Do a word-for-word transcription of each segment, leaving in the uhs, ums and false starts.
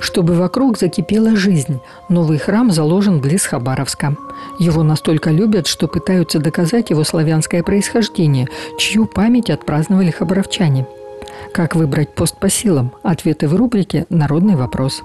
Чтобы вокруг закипела жизнь, новый храм заложен близ Хабаровска. Его настолько любят, что пытаются доказать его славянское происхождение, чью память отпраздновали хабаровчане. Как выбрать пост по силам? Ответы в рубрике «Народный вопрос».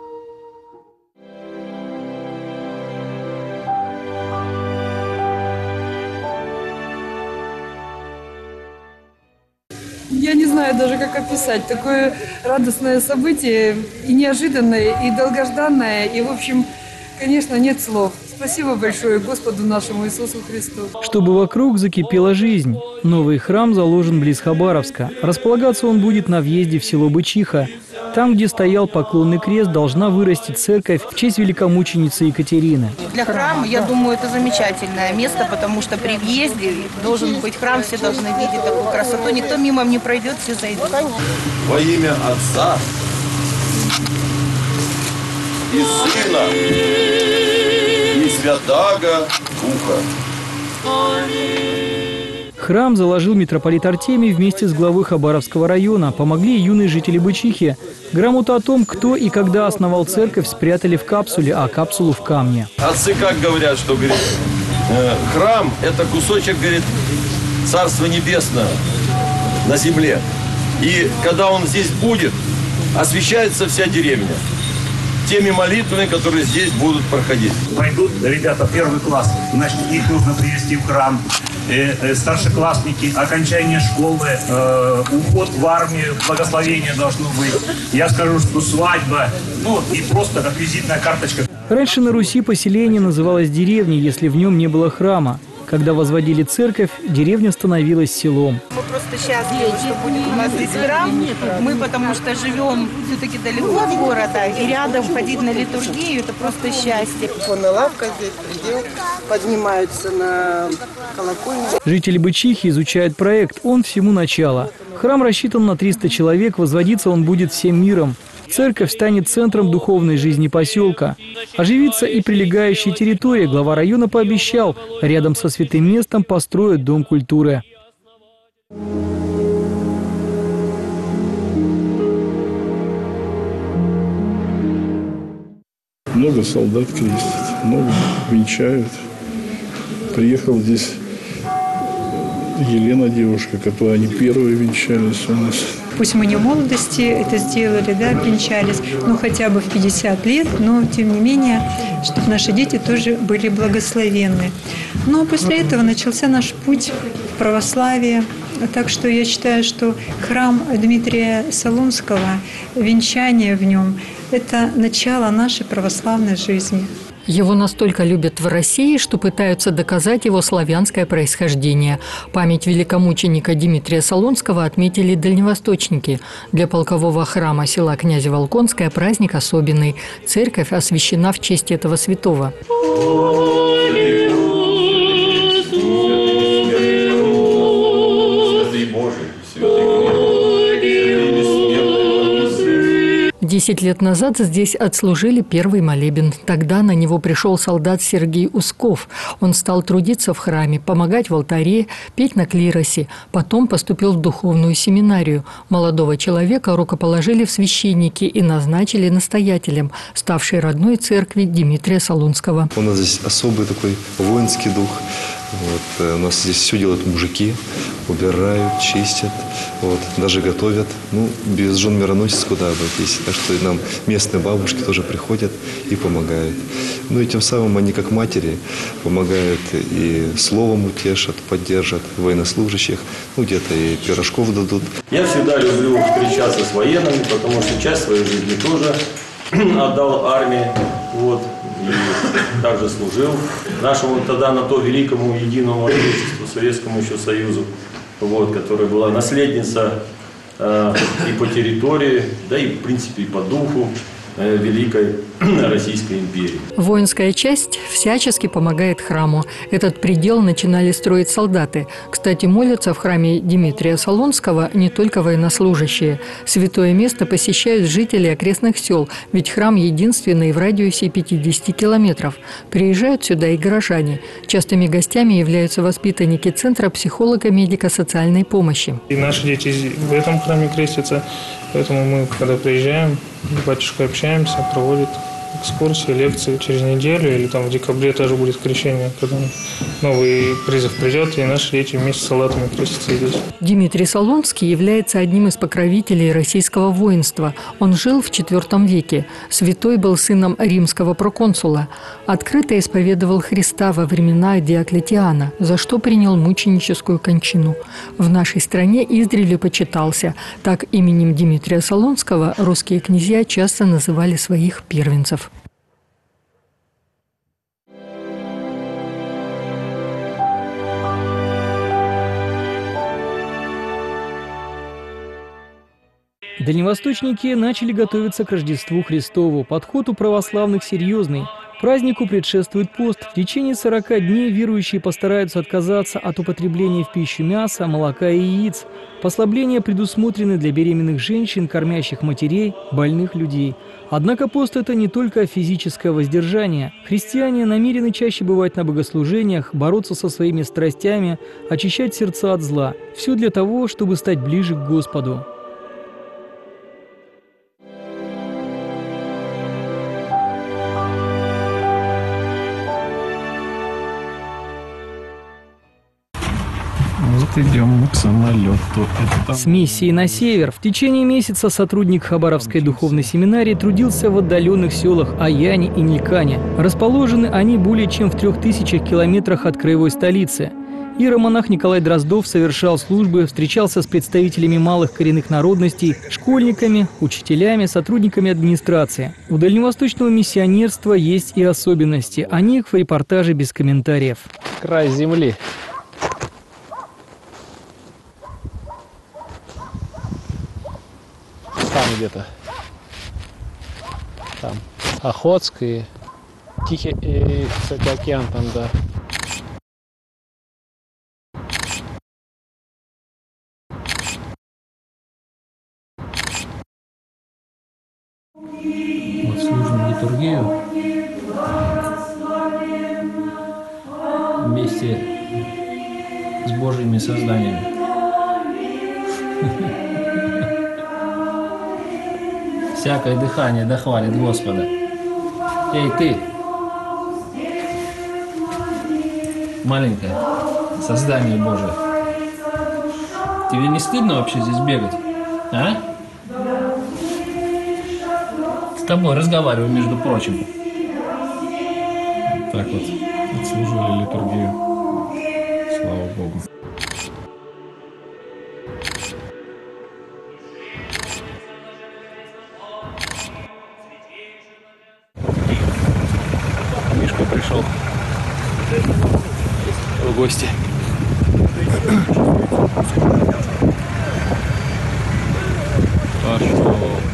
Я не знаю даже, как описать. Такое радостное событие, и неожиданное, и долгожданное, и, в общем, конечно, нет слов. Спасибо большое Господу нашему Иисусу Христу. Чтобы вокруг закипела жизнь. Новый храм заложен близ Хабаровска. Располагаться он будет на въезде в село Бычиха. Там, где стоял поклонный крест, должна вырасти церковь в честь великомученицы Екатерины. Для храма, я думаю, это замечательное место, потому что при въезде должен быть храм, все должны видеть такую красоту. Никто мимо не пройдет, все зайдут. Во имя Отца и Сына и Святаго Духа. Храм заложил митрополит Артемий вместе с главой Хабаровского района. Помогли и юные жители Бычихи. Грамоту о том, кто и когда основал церковь, спрятали в капсуле, а капсулу в камне. Отцы как говорят, что, говорит, э, храм – это кусочек, говорит, Царства Небесного на земле. И когда он здесь будет, освящается вся деревня теми молитвами, которые здесь будут проходить. Пойдут ребята первый класс, значит, их нужно привести в храм. Э, э, старшеклассники, окончание школы, э, уход в армию, благословение должно быть. Я скажу, что свадьба, ну и просто как визитная карточка. Раньше на Руси поселение называлось деревней, если в нем не было храма. Когда возводили церковь, деревня становилась селом. Мы просто счастливы, что будет у нас здесь храм. Мы потому что живем все-таки далеко от города, и рядом ходить на литургию – это просто счастье. Телефонная лавка здесь, предел, поднимаются на колокольню. Жители Бычихи изучают проект, он всему начало. Храм рассчитан на триста человек, возводиться он будет всем миром. Церковь станет центром духовной жизни поселка. Оживится и прилегающая территория. Глава района пообещал, рядом со святым местом построят дом культуры. Много солдат крестят, много венчают. Приехал здесь Елена, девушка, которая они первые венчались у нас. Пусть мы не в молодости это сделали, да, венчались, но хотя бы в пятьдесят лет, но тем не менее, чтобы наши дети тоже были благословенны. Но после этого начался наш путь в православие. Так что я считаю, что храм Дмитрия Солунского, венчание в нем – это начало нашей православной жизни. Его настолько любят в России, что пытаются доказать его славянское происхождение. Память великомученика Дмитрия Солунского отметили дальневосточники. Для полкового храма села Князево-Волконское праздник особенный. Церковь освящена в честь этого святого. Десять лет назад здесь отслужили первый молебен. Тогда на него пришел солдат Сергей Усков. Он стал трудиться в храме, помогать в алтаре, петь на клиросе. Потом поступил в духовную семинарию. Молодого человека рукоположили в священники и назначили настоятелем, ставшей родной церкви Дмитрия Солунского. У нас здесь особый такой воинский дух. Вот, у нас здесь все делают мужики, убирают, чистят, вот, даже готовят. Ну, без жен мироносец куда обойтись. Так что и нам местные бабушки тоже приходят и помогают. Ну и тем самым они как матери помогают и словом утешат, поддержат военнослужащих. Ну где-то и пирожков дадут. Я всегда люблю встречаться с военными, потому что часть своей жизни тоже отдал армии. Вот. И также служил нашему тогда на то великому единому отечеству, Советскому еще Союзу, вот, которая была наследница э, и по территории, да и в принципе и по духу э, великой Российской империи. Воинская часть всячески помогает храму. Этот предел начинали строить солдаты. Кстати, молятся в храме Дмитрия Солунского не только военнослужащие. Святое место посещают жители окрестных сел, ведь храм единственный в радиусе пятидесяти километров. Приезжают сюда и горожане. Частыми гостями являются воспитанники Центра психолого-медико-социальной помощи. И наши дети в этом храме крестятся, поэтому мы, когда приезжаем, с батюшкой общаемся. объединяемся, проводят экскурсии, лекции через неделю, или там в декабре тоже будет крещение, когда новый призыв придет, и наши дети вместе с солдатами крестятся здесь. Дмитрий Солонский является одним из покровителей российского воинства. Он жил в четвёртом веке. Святой был сыном римского проконсула. Открыто исповедовал Христа во времена Диоклетиана, за что принял мученическую кончину. В нашей стране издревле почитался. Так именем Дмитрия Солонского русские князья часто называли своих первенцев. Дальневосточники начали готовиться к Рождеству Христову. Подход у православных серьезный. Празднику предшествует пост. В течение сорока дней верующие постараются отказаться от употребления в пищу мяса, молока и яиц. Послабления предусмотрены для беременных женщин, кормящих матерей, больных людей. Однако пост – это не только физическое воздержание. Христиане намерены чаще бывать на богослужениях, бороться со своими страстями, очищать сердца от зла. Все для того, чтобы стать ближе к Господу. Вот идем к самолету. Это... С миссией на север. В течение месяца сотрудник Хабаровской духовной семинарии трудился в отдаленных селах Аяне и Нилькане. Расположены они более чем в трех тысячах километрах от краевой столицы. Иеромонах Николай Дроздов совершал службы, встречался с представителями малых коренных народностей, школьниками, учителями, сотрудниками администрации. У дальневосточного миссионерства есть и особенности. О них в репортаже без комментариев. Край земли. Там где-то. Там Охотск и Тихий, и, кстати, океан там, да. Вот служим литургию вместе с Божьими созданиями. Всякое дыхание дохвалит Господа. Эй, ты, маленькое создание Божие, тебе не стыдно вообще здесь бегать, а? С тобой разговариваю, между прочим. Так вот, отслужили литургию. Слава Богу. Мишка пришел в гости. Пошел.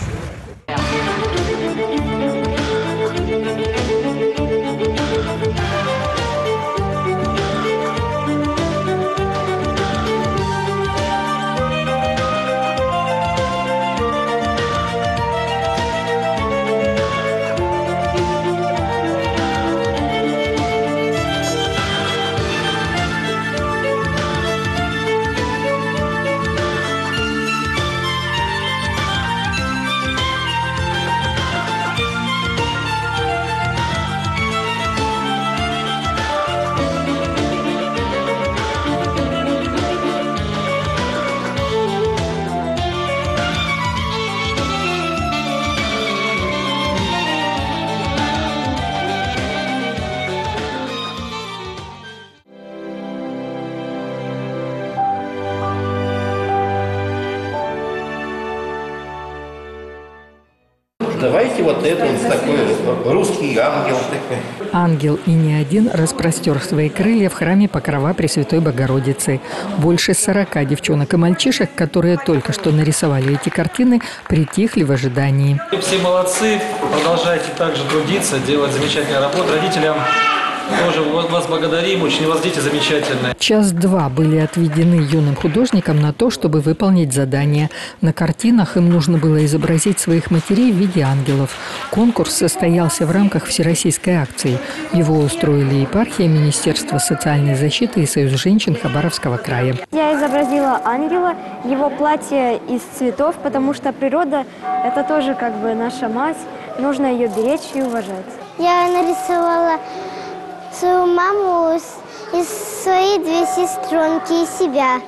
Давайте вот это вот такой русский ангел такой. Ангел и не один распростер свои крылья в храме Покрова Пресвятой Богородицы. Больше сорока девчонок и мальчишек, которые только что нарисовали эти картины, притихли в ожидании. Все молодцы, продолжайте также трудиться, делать замечательную работу. Родителям Тоже вас благодарим, очень у вас дети замечательные. Час-два были отведены юным художникам на то, чтобы выполнить задание. На картинах им нужно было изобразить своих матерей в виде ангелов. Конкурс состоялся в рамках всероссийской акции. Его устроили епархия, Министерство социальной защиты и Союз женщин Хабаровского края. Я изобразила ангела, его платье из цветов, потому что природа – это тоже как бы наша мать. Нужно ее беречь и уважать. Я нарисовала свою маму и свои две сестренки и себя.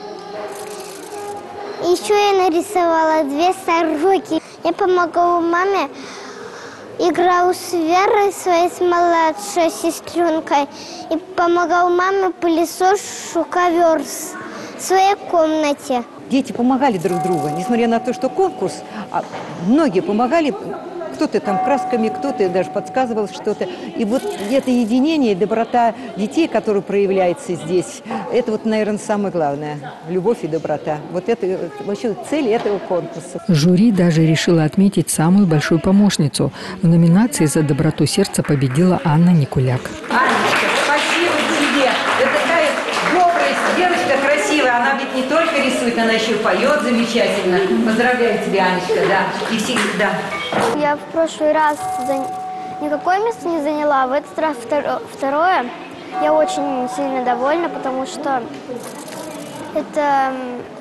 Еще я нарисовала две сороки. Я помогала маме, играла с Верой, своей с младшей сестренкой, и помогала маме пылесошу ковер в своей комнате. Дети помогали друг другу, несмотря на то, что конкурс, а многие помогали. Кто-то там красками, кто-то даже подсказывал что-то. И вот это единение, доброта детей, которая проявляется здесь, это вот, наверное, самое главное. Любовь и доброта. Вот это вообще цель этого конкурса. Жюри даже решило отметить самую большую помощницу. В номинации «За доброту сердца» победила Анна Никуляк. Анечка, спасибо тебе. Это такая добрая девочка, красивая. Она ведь не только рисует, она еще и поет замечательно. Поздравляю тебя, Анечка, да. И всегда. Я в прошлый раз за... никакое место не заняла, а в этот раз второе. Я очень сильно довольна, потому что это...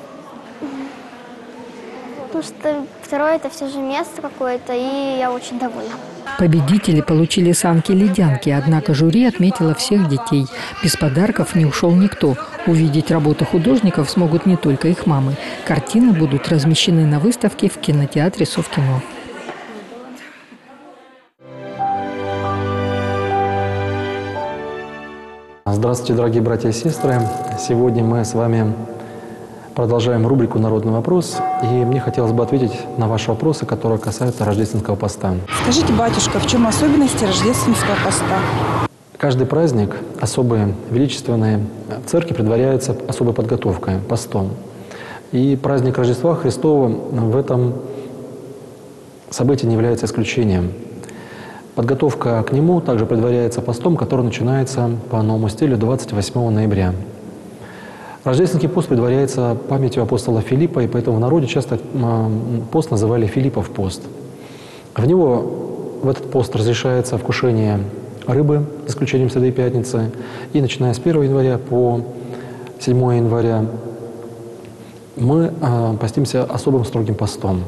Потому что второе – это все же место какое-то, и я очень довольна. Победители получили санки-ледянки, однако жюри отметило всех детей. Без подарков не ушел никто. Увидеть работы художников смогут не только их мамы. Картины будут размещены на выставке в кинотеатре «Совкино». Здравствуйте, дорогие братья и сестры. Сегодня мы с вами продолжаем рубрику «Народный вопрос». И мне хотелось бы ответить на ваши вопросы, которые касаются рождественского поста. Скажите, батюшка, в чем особенности рождественского поста? Каждый праздник, особый, величественный, в церкви предваряется особой подготовкой, постом. И праздник Рождества Христова в этом событии не является исключением. Подготовка к нему также предваряется постом, который начинается по новому стилю двадцать восьмого ноября. Рождественский пост предваряется памятью апостола Филиппа, и поэтому в народе часто пост называли Филиппов пост. В него, в этот пост разрешается вкушение рыбы, с исключением Святой Пятницы, и начиная с первого января по седьмого января мы постимся особым строгим постом.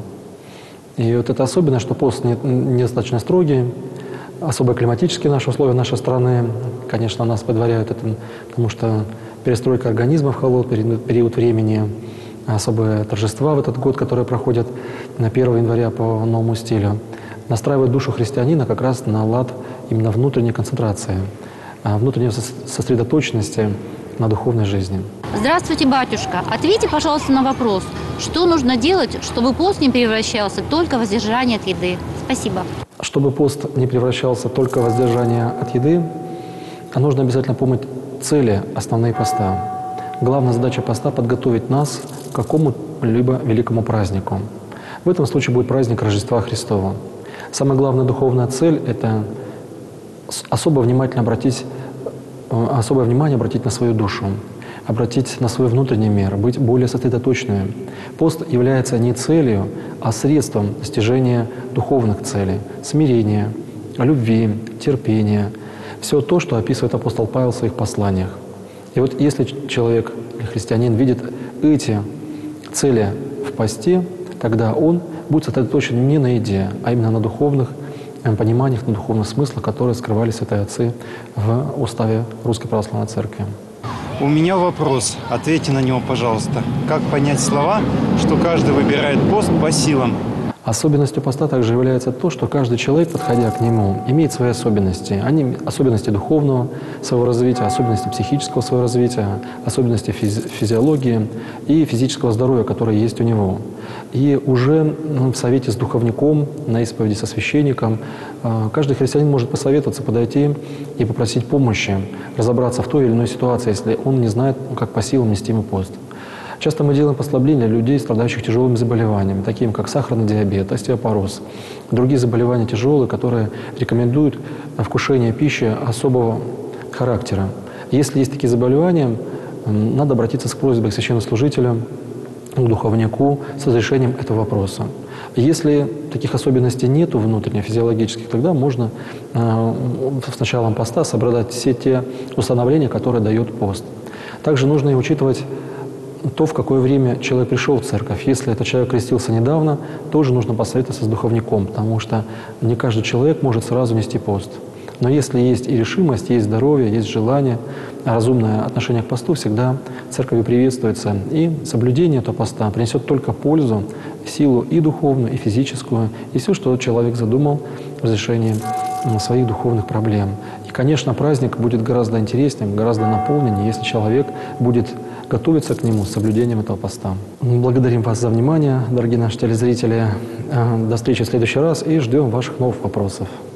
И вот это особенно, что пост недостаточно строгий, особо климатические наши условия нашей страны, конечно, нас предваряют это, потому что перестройка организма в холодный период времени, особые торжества в этот год, которые проходят на первого января по новому стилю, настраивают душу христианина как раз на лад именно внутренней концентрации, внутренней сосредоточенности на духовной жизни. Здравствуйте, батюшка. Ответьте, пожалуйста, на вопрос, что нужно делать, чтобы пост не превращался только в воздержание от еды? Спасибо. Чтобы пост не превращался только в воздержание от еды, нужно обязательно помнить цели основные поста. Главная задача поста – подготовить нас к какому-либо великому празднику. В этом случае будет праздник Рождества Христова. Самая главная духовная цель – это особо внимательно обратить, особое внимание обратить на свою душу, обратить на свой внутренний мир, быть более сосредоточенным. Пост является не целью, а средством достижения духовных целей, смирения, любви, терпения. Все то, что описывает апостол Павел в своих посланиях. И вот если человек или христианин видит эти цели в посте, тогда он будет сосредоточен не на еде, а именно на духовных пониманиях, на духовных смыслах, которые скрывали святые отцы в уставе Русской Православной Церкви. У меня вопрос. Ответьте на него, пожалуйста. Как понять слова, что каждый выбирает пост по силам? Особенностью поста также является то, что каждый человек, подходя к нему, имеет свои особенности. Они особенности духовного своего развития, особенности психического своего развития, особенности физи физиологии и физического здоровья, которое есть у него. И уже ну, в совете с духовником, на исповеди со священником, каждый христианин может посоветоваться, подойти и попросить помощи, разобраться в той или иной ситуации, если он не знает, как по силам нести ему пост. Часто мы делаем послабления для людей, страдающих тяжелыми заболеваниями, такими как сахарный диабет, остеопороз, другие заболевания тяжелые, которые рекомендуют вкушение пищи особого характера. Если есть такие заболевания, надо обратиться с просьбой к священнослужителю, к духовнику с разрешением этого вопроса. Если таких особенностей нету внутренних, физиологических, тогда можно э, с началом поста соблюдать все те установления, которые дает пост. Также нужно и учитывать то, в какое время человек пришел в церковь. Если этот человек крестился недавно, тоже нужно посоветоваться с духовником, потому что не каждый человек может сразу нести пост. Но если есть и решимость, есть здоровье, есть желание, разумное отношение к посту, всегда церковью приветствуется. И соблюдение этого поста принесет только пользу, силу и духовную, и физическую, и все, что человек задумал в разрешении своих духовных проблем. И, конечно, праздник будет гораздо интереснее, гораздо наполненнее, если человек будет готовиться к нему с соблюдением этого поста. Благодарим вас за внимание, дорогие наши телезрители. До встречи в следующий раз и ждем ваших новых вопросов.